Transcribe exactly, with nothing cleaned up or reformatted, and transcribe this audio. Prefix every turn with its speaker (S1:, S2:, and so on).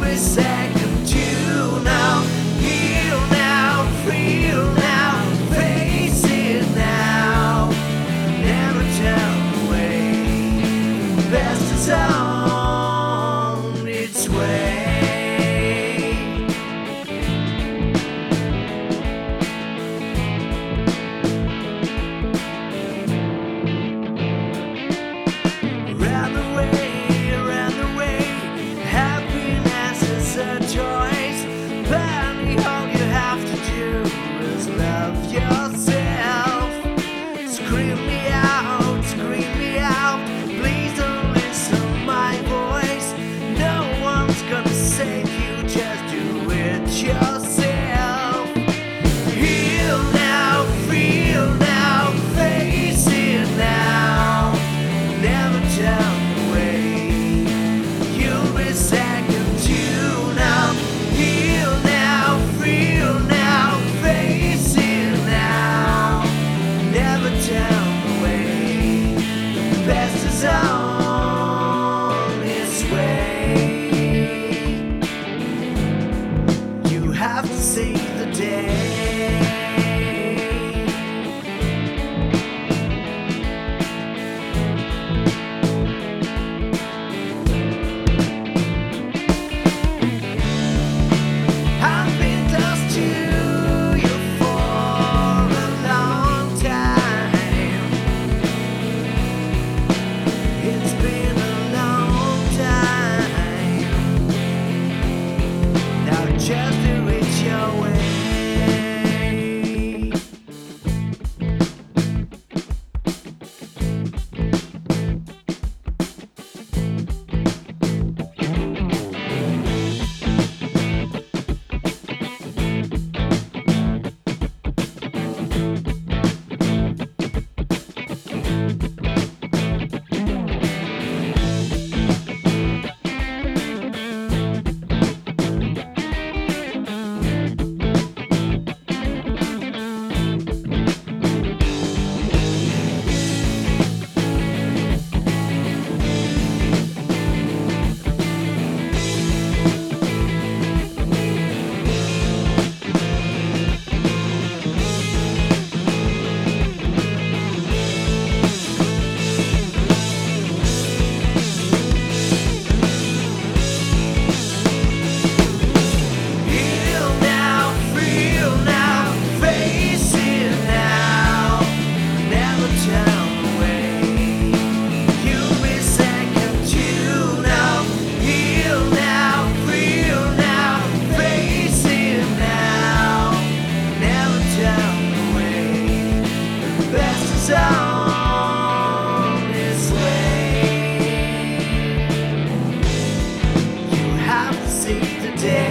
S1: be second to now. Heal now, feel now, face it now. Never turn away. Best is on its way. Around the way, around the way, happiness is a choice. Apparently all you have to do is love yourself. Scream me out, scream me out, please don't listen my voice. No one's gonna save you, just do it yourself. Heal now, feel now, face it now. Never turn away. You'll be second to now. Heal now, feel now, face it now. Never turn away. The best is on its way. You have to see the day. I've been close to you for a long time. It's been a long time. Now just do it your way. Heal now, feel now, face it now. Never turn away. You'll be second to now. Heal now, feel now, face it now. Never turn away. The best is on its way. You have to see the day.